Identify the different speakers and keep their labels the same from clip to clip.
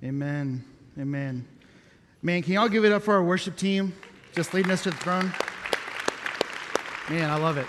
Speaker 1: Amen. Amen. Man, can y'all give it up for our worship team just leading us to the throne? Man, I love it.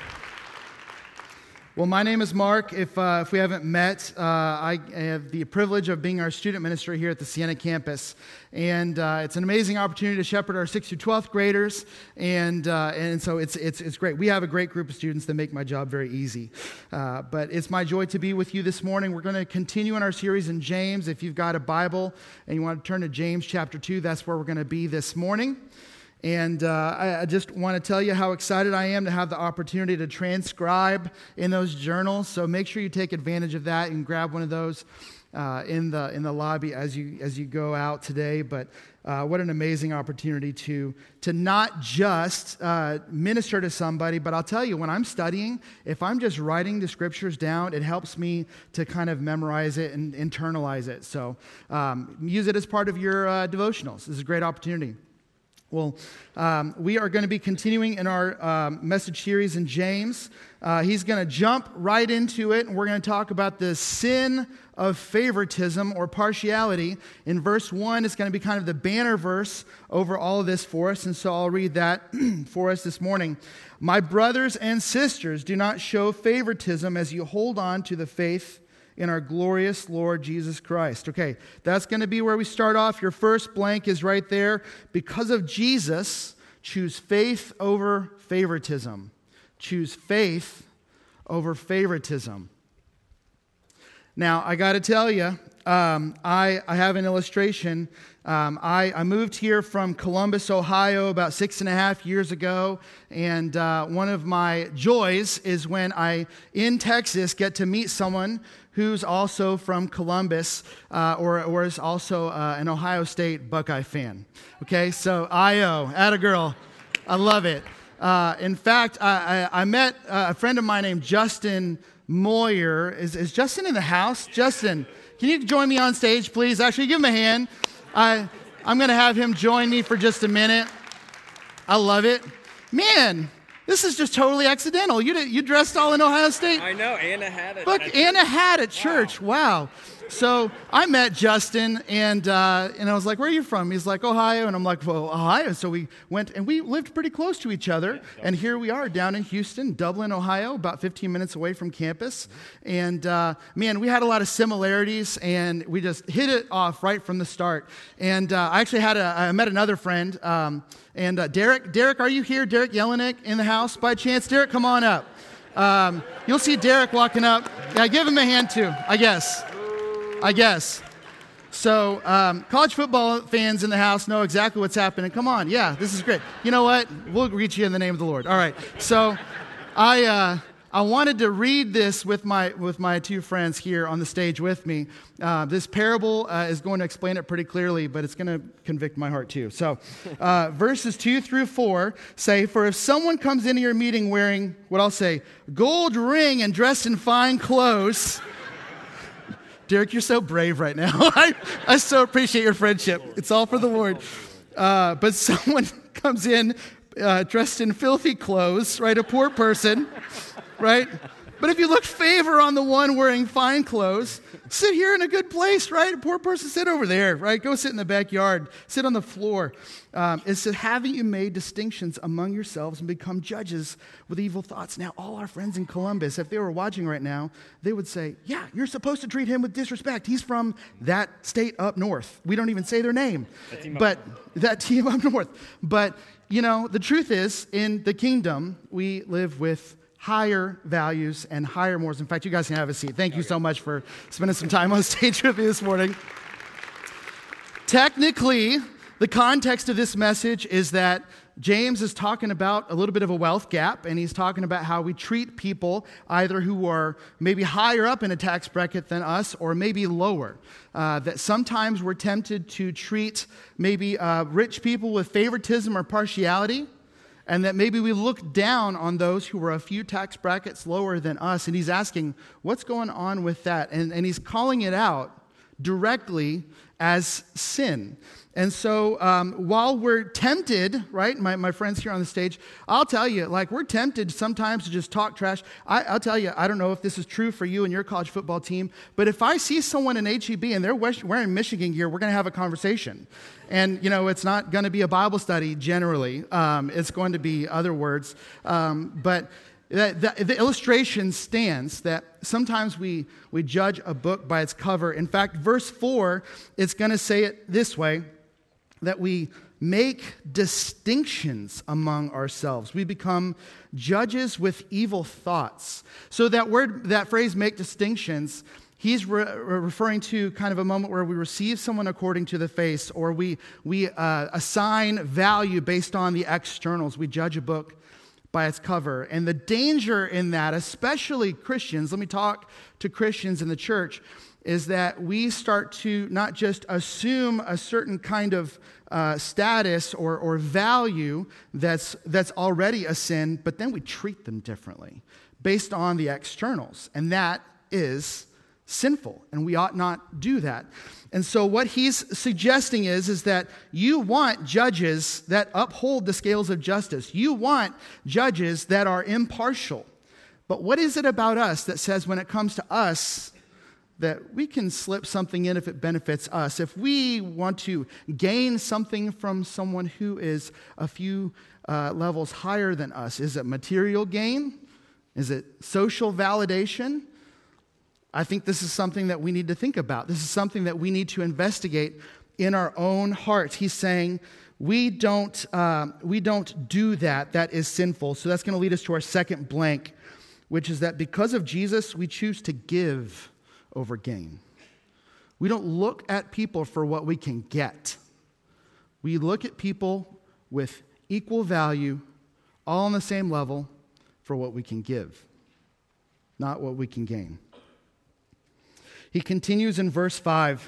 Speaker 1: Well, my name is Mark. If we haven't met, I have the privilege of being our student minister here at the Sienna campus. And it's an amazing opportunity to shepherd our 6th through 12th graders. And so it's great. We have a great group of students that make my job very easy. But it's my joy to be with you this morning. We're going to continue in our series in James. If you've got a Bible and you want to turn to James chapter 2, that's where we're going to be this morning. And I just want to tell you how excited I am to have the opportunity to transcribe in those journals. So make sure you take advantage of that and grab one of those in the lobby as you go out today. But what an amazing opportunity to not just minister to somebody, but I'll tell you, when I'm studying, if I'm just writing the scriptures down, it helps me to kind of memorize it and internalize it. So use it as part of your devotionals. This is a great opportunity. Well, we are going to be continuing in our message series in James. He's going to jump right into it, and we're going to talk about the sin of favoritism or partiality. In verse 1, it's going to be kind of the banner verse over all of this for us, and so I'll read that for us this morning. My brothers and sisters, do not show favoritism as you hold on to the faith in our glorious Lord Jesus Christ. Okay, that's going to be where we start off. Your first blank is right there. Because of Jesus, choose faith over favoritism. Choose faith over favoritism. Now, I got to tell you, I have an illustration. I moved here from Columbus, Ohio about 6.5 years ago, and one of my joys is when I, in Texas, get to meet someone who's also from Columbus or is also an Ohio State Buckeye fan. Okay, so I.O., atta girl, I love it. In fact, I met a friend of mine named Justin Moyer. Is Justin in the house? Justin, can you join me on stage, please? Actually, give him a hand. I'm going to have him join me for just a minute. I love it. Man, this is just totally accidental. You dressed all in Ohio State?
Speaker 2: I know. Anna had it.
Speaker 1: Look, Anna had at church. Wow. So I met Justin, and I was like, where are you from? He's like, Ohio. And I'm like, well, Ohio. So we went, and we lived pretty close to each other. And here we are down in Houston, Dublin, Ohio, about 15 minutes away from campus. And, man, we had a lot of similarities, and we just hit it off right from the start. And I actually I met another friend, and Derek, are you here? Derek Jelinek in the house by chance? Derek, come on up. You'll see Derek walking up. Yeah, give him a hand too, I guess. So, college football fans in the house know exactly what's happening. Come on, yeah, this is great. You know what? We'll greet you in the name of the Lord. All right. So, I wanted to read this with my two friends here on the stage with me. This parable is going to explain it pretty clearly, but it's going to convict my heart too. So, verses 2 through 4 say, "For if someone comes into your meeting wearing," what I'll say, "gold ring and dressed in fine clothes." Derek, you're so brave right now. I so appreciate your friendship. It's all for the Lord. But someone comes in dressed in filthy clothes, right? A poor person, right? But if you look favor on the one wearing fine clothes, sit here in a good place, right? A poor person, sit over there, right? Go sit in the backyard. Sit on the floor. It says, haven't you made distinctions among yourselves and become judges with evil thoughts? Now, all our friends in Columbus, if they were watching right now, they would say, yeah, you're supposed to treat him with disrespect. He's from that state up north. We don't even say their name. That team up north. But, you know, the truth is, in the kingdom, we live with higher values and higher morals. In fact, you guys can have a seat. Thank you so much for spending some time on stage with me this morning. Technically, the context of this message is that James is talking about a little bit of a wealth gap, and he's talking about how we treat people either who are maybe higher up in a tax bracket than us or maybe lower. That sometimes we're tempted to treat maybe rich people with favoritism or partiality, and that maybe we look down on those who are a few tax brackets lower than us. And he's asking, what's going on with that? And he's calling it out directly as sin. And so while we're tempted, right, my friends here on the stage, I'll tell you, like, we're tempted sometimes to just talk trash. I'll tell you, I don't know if this is true for you and your college football team, but if I see someone in HEB and they're wearing Michigan gear, we're going to have a conversation. And, it's not going to be a Bible study generally. It's going to be other words. But the illustration stands that sometimes we judge a book by its cover. In fact, verse 4, it's going to say it this way, that we make distinctions among ourselves. We become judges with evil thoughts. So that phrase, make distinctions, he's referring to kind of a moment where we receive someone according to the face, or we assign value based on the externals. We judge a book by its cover. And the danger in that, especially Christians, let me talk to Christians in the church, is that we start to not just assume a certain kind of status or value that's already a sin, but then we treat them differently based on the externals. And that is sinful, and we ought not do that. And so what he's suggesting is that you want judges that uphold the scales of justice. You want judges that are impartial. But what is it about us that says when it comes to us that we can slip something in if it benefits us? If we want to gain something from someone who is a few levels higher than us, is it material gain? Is it social validation? I think this is something that we need to think about. This is something that we need to investigate in our own hearts. He's saying we don't do that. That is sinful. So that's going to lead us to our second blank, which is that because of Jesus, we choose to give over gain. We don't look at people for what we can get. We look at people with equal value, all on the same level, for what we can give, not what we can gain. He continues in verse 5.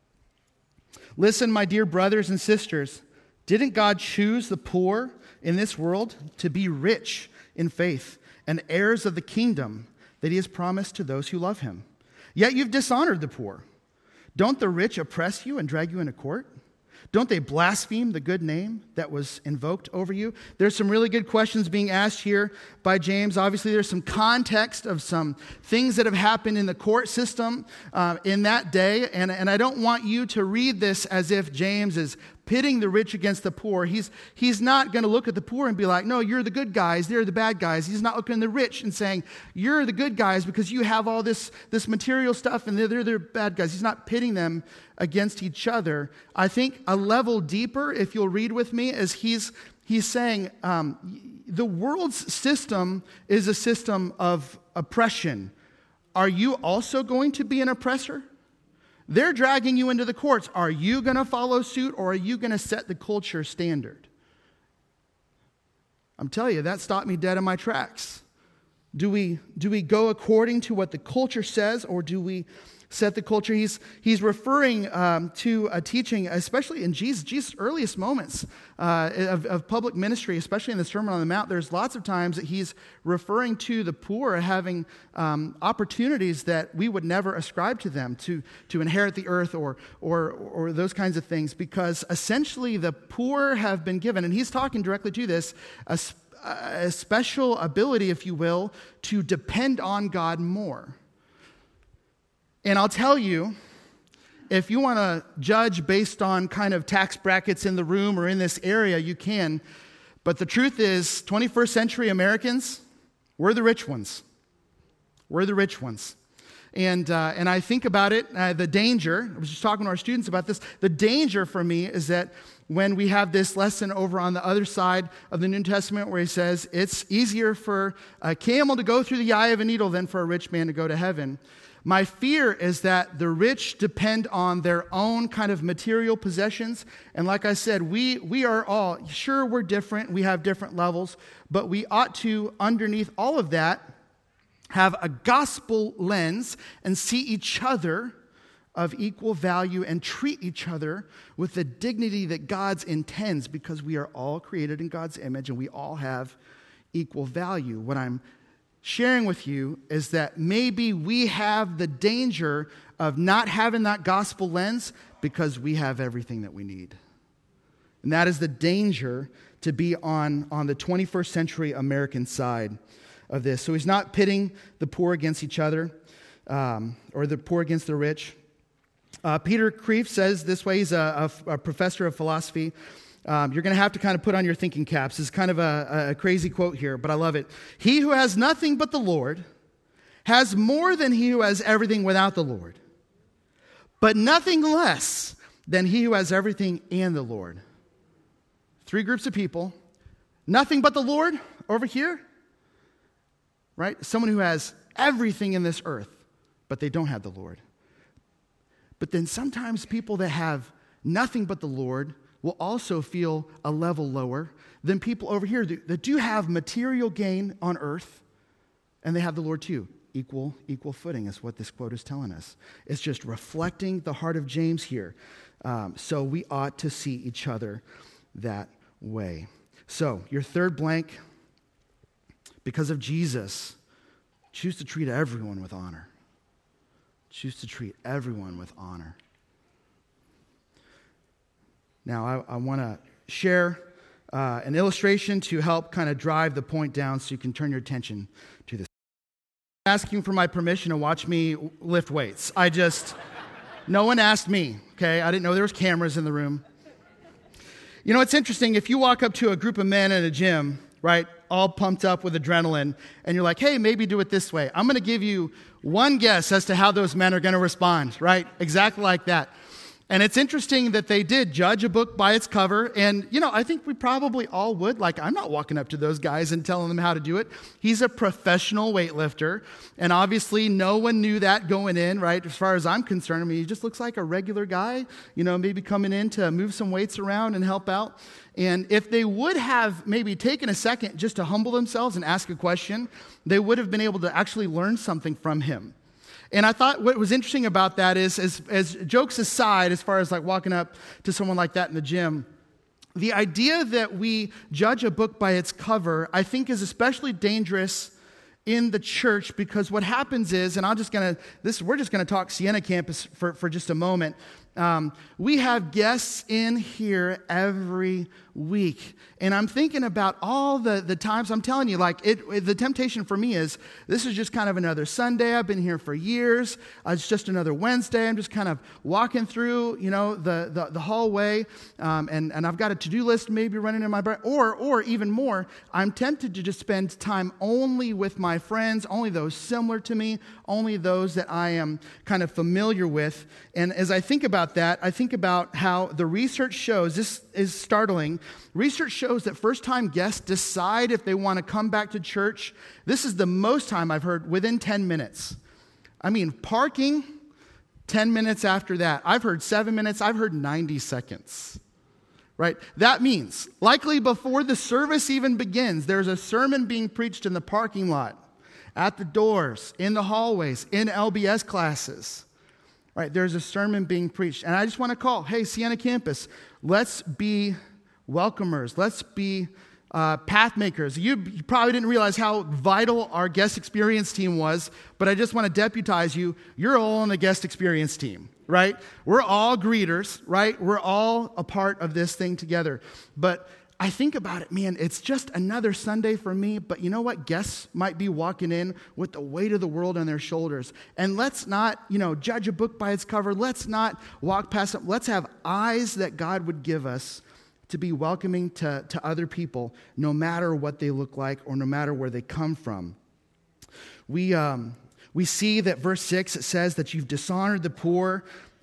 Speaker 1: Listen, my dear brothers and sisters, didn't God choose the poor in this world to be rich in faith and heirs of the kingdom that he has promised to those who love him? Yet you've dishonored the poor. Don't the rich oppress you and drag you into court? Don't they blaspheme the good name that was invoked over you? There's some really good questions being asked here by James. Obviously, there's some context of some things that have happened in the court system in that day. And I don't want you to read this as if James is pitting the rich against the poor. He's not going to look at the poor and be like, no, you're the good guys, they're the bad guys. He's not looking at the rich and saying, you're the good guys because you have all this material stuff and they're the bad guys. He's not pitting them against each other. I think a level deeper, if you'll read with me, is he's saying the world's system is a system of oppression. Are you also going to be an oppressor? They're dragging you into the courts. Are you going to follow suit, or are you going to set the culture standard? I'm telling you, that stopped me dead in my tracks. Do we go according to what the culture says, or do we set the culture? He's referring to a teaching, especially in Jesus' earliest moments of public ministry, especially in the Sermon on the Mount. There's lots of times that he's referring to the poor having opportunities that we would never ascribe to them to inherit the earth or those kinds of things, because essentially the poor have been given, and he's talking directly to this, a special ability, if you will, to depend on God more. And I'll tell you, if you want to judge based on kind of tax brackets in the room or in this area, you can. But the truth is, 21st century Americans, we're the rich ones. We're the rich ones. And I think about it, the danger, I was just talking to our students about this, the danger for me is that when we have this lesson over on the other side of the New Testament where he says it's easier for a camel to go through the eye of a needle than for a rich man to go to heaven. My fear is that the rich depend on their own kind of material possessions. And like I said, we are all, sure, we're different. We have different levels. But we ought to, underneath all of that, have a gospel lens and see each other of equal value and treat each other with the dignity that God intends, because we are all created in God's image and we all have equal value. What I'm sharing with you is that maybe we have the danger of not having that gospel lens because we have everything that we need. And that is the danger to be on the 21st century American side of this. So he's not pitting the poor against each other or the poor against the rich. Peter Kreeft says this way. He's a professor of philosophy. You're going to have to kind of put on your thinking caps. It's kind of a crazy quote here, but I love it. He who has nothing but the Lord has more than he who has everything without the Lord, but nothing less than he who has everything and the Lord. Three groups of people. Nothing but the Lord over here, right? Someone who has everything in this earth, but they don't have the Lord. But then sometimes people that have nothing but the Lord will also feel a level lower than people over here that do have material gain on earth, and they have the Lord too. Equal footing is what this quote is telling us. It's just reflecting the heart of James here. So we ought to see each other that way. So your third blank, because of Jesus, choose to treat everyone with honor. Choose to treat everyone with honor. Now, I want to share an illustration to help kind of drive the point down so you can turn your attention to this. I'm asking for my permission to watch me lift weights. No one asked me, okay? I didn't know there was cameras in the room. You know, it's interesting. If you walk up to a group of men at a gym, right, all pumped up with adrenaline, and you're like, hey, maybe do it this way. I'm going to give you one guess as to how those men are going to respond, right? Exactly like that. And it's interesting that they did judge a book by its cover. And, you know, I think we probably all would. Like, I'm not walking up to those guys and telling them how to do it. He's a professional weightlifter. And obviously, no one knew that going in, right? As far as I'm concerned, I mean, he just looks like a regular guy, you know, maybe coming in to move some weights around and help out. And if they would have maybe taken a second just to humble themselves and ask a question, they would have been able to actually learn something from him. And I thought what was interesting about that is, as jokes aside, as far as like walking up to someone like that in the gym, the idea that we judge a book by its cover, I think is especially dangerous in the church, because what happens is, and we're just going to talk Sienna Campus for just a moment. We have guests in here every week. And I'm thinking about all the times, I'm telling you, like, the temptation for me is, this is just kind of another Sunday. I've been here for years. It's just another Wednesday. I'm just kind of walking through, you know, the hallway. And I've got a to-do list maybe running in my brain. Or even more, I'm tempted to just spend time only with my friends, only those similar to me, only those that I am kind of familiar with. And as I think about that, I think about how the research shows, this is startling, research shows that first-time guests decide if they want to come back to church. This is the most time I've heard, within 10 minutes. I mean, parking, 10 minutes after that. I've heard 7 minutes. I've heard 90 seconds. Right? That means, likely before the service even begins, there's a sermon being preached in the parking lot, at the doors, in the hallways, in LBS classes. Right, there's a sermon being preached. And I just want to call, hey, Sienna Campus, let's be welcomers. Let's be path makers. You probably didn't realize how vital our guest experience team was, but I just want to deputize you. You're all on the guest experience team, right? We're all greeters, right? We're all a part of this thing together. But I think about it, man, it's just another Sunday for me, but you know what? Guests might be walking in with the weight of the world on their shoulders. And let's not, judge a book by its cover. Let's not walk past it. Let's have eyes that God would give us to be welcoming to other people, no matter what they look like or no matter where they come from. We see that verse 6, it says that you've dishonored the poor.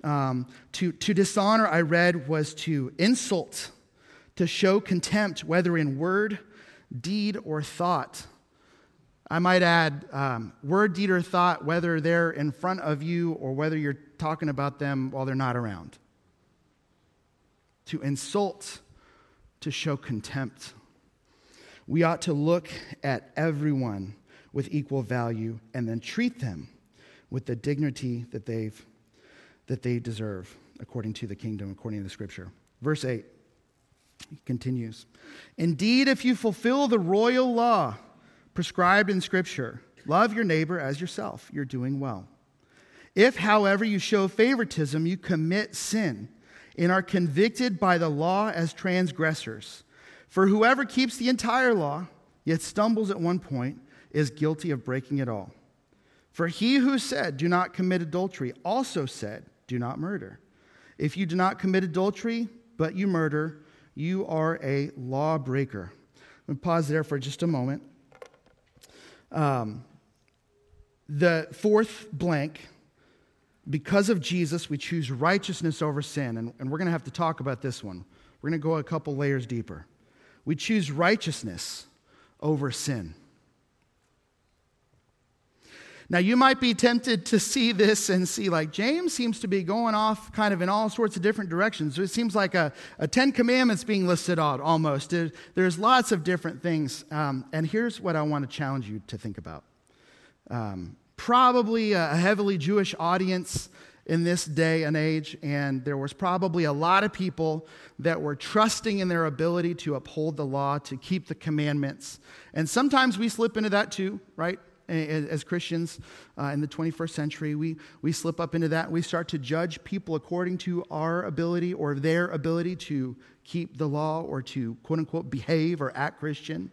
Speaker 1: To dishonor, I read, was to insult, to show contempt, whether in word, deed, or thought. I might add, word, deed, or thought, whether they're in front of you or whether you're talking about them while they're not around. To insult, to show contempt. We ought to look at everyone with equal value and then treat them with the dignity that they deserve, according to the kingdom, according to the Scripture. Verse 8. He continues, indeed, if you fulfill the royal law prescribed in Scripture, Love your neighbor as yourself. You're doing well. If, however, you show favoritism, you commit sin and are convicted by the law as transgressors. For whoever keeps the entire law, yet stumbles at one point, is guilty of breaking it all. For he who said, do not commit adultery, also said, do not murder. If you do not commit adultery, but you murder, you are a lawbreaker. I'm going to pause there for just a moment. The fourth blank, because of Jesus, we choose righteousness over sin. And we're going to have to talk about this one. We're going to go a couple layers deeper. We choose righteousness over sin. Now, you might be tempted to see this and see, like, James seems to be going off kind of in all sorts of different directions. It seems like a 10 Commandments being listed out almost. There's lots of different things. And here's what I want to challenge you to think about. Probably a heavily Jewish audience in this day and age, and there was probably a lot of people that were trusting in their ability to uphold the law, to keep the commandments. And sometimes we slip into that too, right? As Christians in the 21st century, we slip up into that. We start to judge people according to our ability or their ability to keep the law or to, quote unquote, behave or act Christian.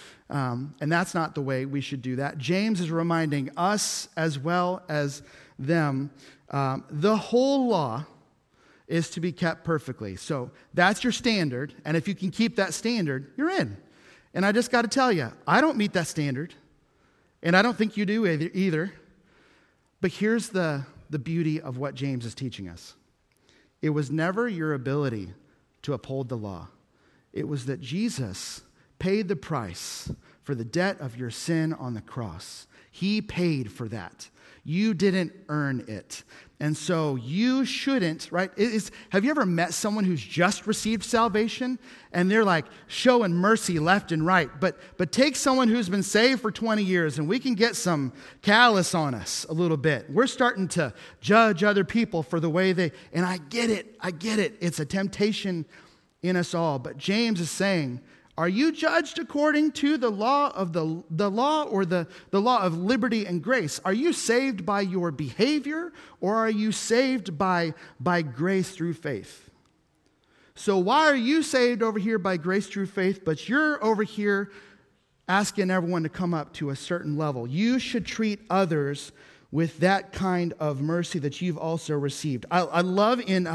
Speaker 1: And that's not the way we should do that. James is reminding us as well as them, the whole law is to be kept perfectly. So that's your standard. And if you can keep that standard, you're in. And I just got to tell you, I don't meet that standard. And I don't think you do either. But here's the beauty of what James is teaching us. It was never your ability to uphold the law. It was that Jesus paid the price for the debt of your sin on the cross. He paid for that. You didn't earn it. And so you shouldn't, right? Have you ever met someone who's just received salvation and they're like showing mercy left and right? But take someone who's been saved for 20 years and we can get some callous on us a little bit. We're starting to judge other people for the way and I get it. It's a temptation in us all. But James is saying, are you judged according to the law of the law or the law of liberty and grace? Are you saved by your behavior or are you saved by grace through faith? So why are you saved over here by grace through faith, but you're over here asking everyone to come up to a certain level? You should treat others with that kind of mercy that you've also received. I love in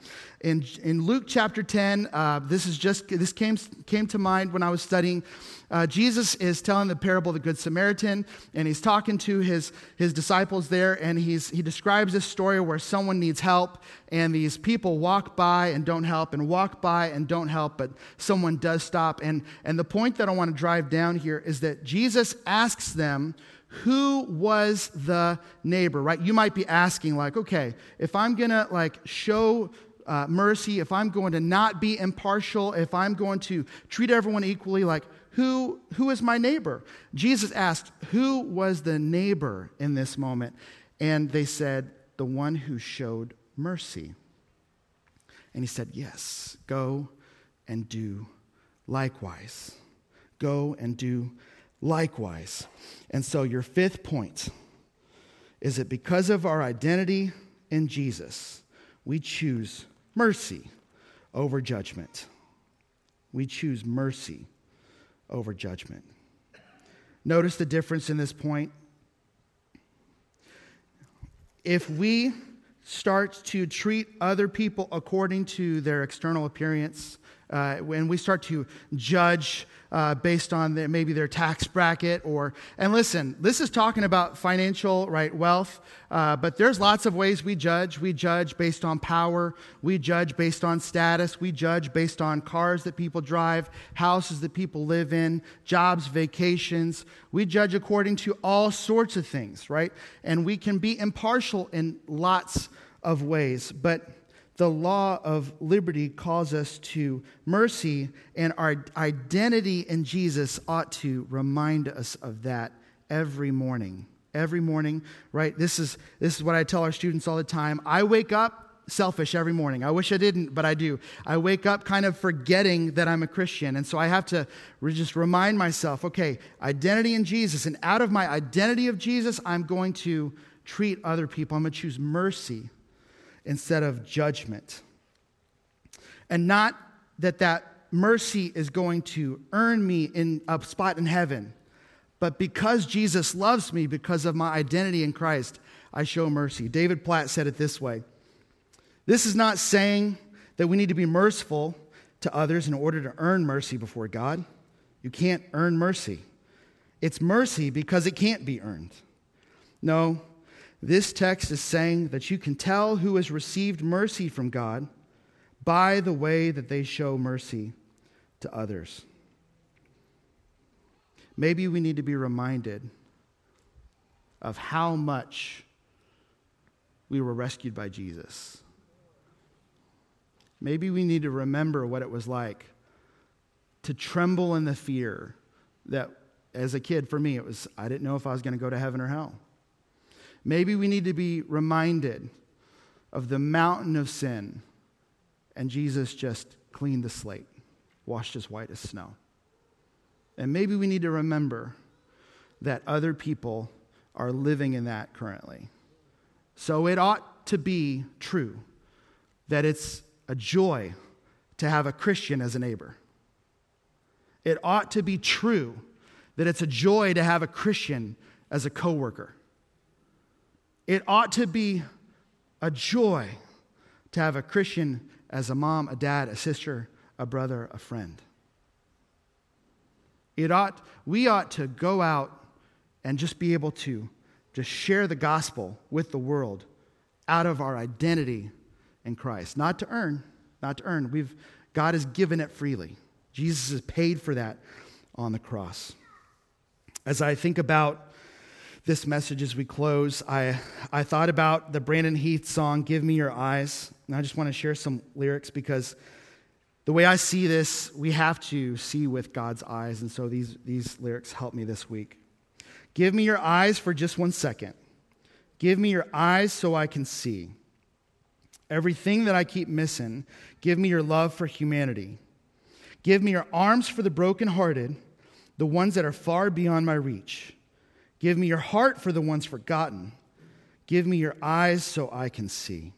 Speaker 1: Luke chapter 10, this came to mind when I was studying. Jesus is telling the parable of the Good Samaritan, and he's talking to his disciples there, and he describes this story where someone needs help, and these people walk by and don't help, and walk by and don't help, but someone does stop. And the point that I want to drive down here is that Jesus asks them, who was the neighbor, right? You might be asking, like, okay, if I'm going to show mercy, if I'm going to not be impartial, if I'm going to treat everyone equally, who is my neighbor? Jesus asked, who was the neighbor in this moment? And they said, the one who showed mercy. And he said, yes, go and do likewise. Go and do likewise. And so your fifth point is that because of our identity in Jesus, we choose mercy over judgment. We choose mercy over judgment. Notice the difference in this point. If we start to treat other people according to their external appearance, when we start to judge based on maybe their tax bracket, and listen, this is talking about financial wealth, but there's lots of ways we judge. We judge based on power. We judge based on status. We judge based on cars that people drive, houses that people live in, jobs, vacations. We judge according to all sorts of things, right? And we can be impartial in lots of ways, but the law of liberty calls us to mercy, and our identity in Jesus ought to remind us of that every morning. Every morning, right? This is what I tell our students all the time. I wake up selfish every morning. I wish I didn't, but I do. I wake up kind of forgetting that I'm a Christian. And so I have to just remind myself, okay, identity in Jesus. And out of my identity of Jesus, I'm going to treat other people. I'm going to choose mercy instead of judgment. And not that mercy is going to earn me in a spot in heaven, but because Jesus loves me, because of my identity in Christ, I show mercy. David Platt said it this way: this is not saying that we need to be merciful to others in order to earn mercy before God. You can't earn mercy. It's mercy because it can't be earned. No, this text is saying that you can tell who has received mercy from God by the way that they show mercy to others. Maybe we need to be reminded of how much we were rescued by Jesus. Maybe we need to remember what it was like to tremble in the fear that, as a kid, for me, it was, I didn't know if I was going to go to heaven or hell. Maybe we need to be reminded of the mountain of sin, and Jesus just cleaned the slate, washed as white as snow. And maybe we need to remember that other people are living in that currently. So it ought to be true that it's a joy to have a Christian as a neighbor. It ought to be true that it's a joy to have a Christian as a coworker. It ought to be a joy to have a Christian as a mom, a dad, a sister, a brother, a friend. We ought to go out and just be able to just share the gospel with the world out of our identity in Christ. Not to earn. God has given it freely. Jesus has paid for that on the cross. As I think about this message as we close, I thought about the Brandon Heath song, Give Me Your Eyes. And I just want to share some lyrics because the way I see this, we have to see with God's eyes. And so these lyrics help me this week. Give me your eyes for just 1 second. Give me your eyes so I can see. Everything that I keep missing, give me your love for humanity. Give me your arms for the brokenhearted, the ones that are far beyond my reach. Give me your heart for the ones forgotten. Give me your eyes so I can see.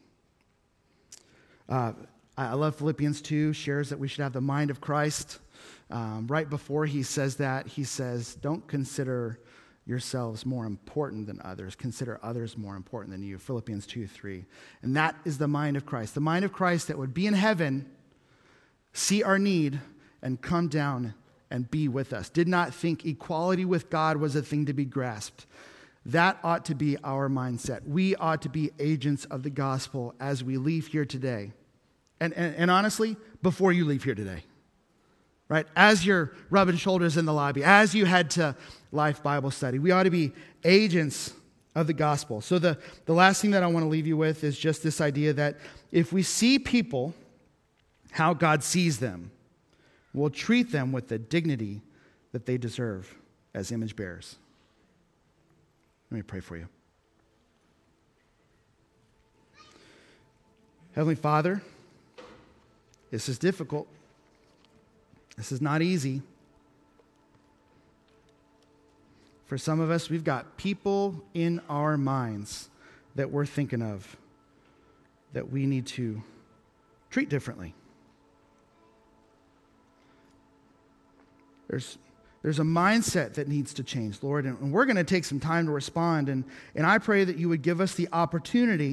Speaker 1: I love Philippians 2, shares that we should have the mind of Christ. Right before he says that, he says, don't consider yourselves more important than others. Consider others more important than you. Philippians 2:3. And that is the mind of Christ. The mind of Christ that would be in heaven, see our need, and come down and be with us. Did not think equality with God was a thing to be grasped. That ought to be our mindset. We ought to be agents of the gospel as we leave here today. And honestly, before you leave here today. Right? As you're rubbing shoulders in the lobby, as you head to Life Bible Study, we ought to be agents of the gospel. So the last thing that I want to leave you with is just this idea that if we see people how God sees them, we'll treat them with the dignity that they deserve as image bearers. Let me pray for you. Heavenly Father, this is difficult. This is not easy. For some of us, we've got people in our minds that we're thinking of that we need to treat differently. There's a mindset that needs to change, Lord, and we're going to take some time to respond, and I pray that you would give us the opportunity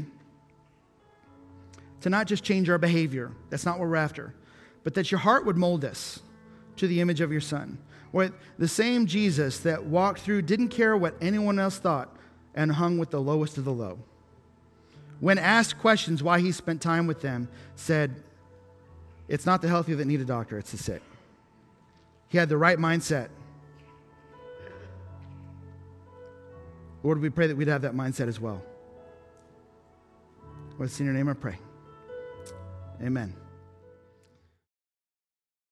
Speaker 1: to not just change our behavior. That's not what we're after. But that your heart would mold us to the image of your Son. Where the same Jesus that walked through, didn't care what anyone else thought, and hung with the lowest of the low. When asked questions why he spent time with them, said, it's not the healthy that need a doctor, it's the sick. He had the right mindset. Lord, we pray that we'd have that mindset as well. Lord, it's in your name I pray. Amen.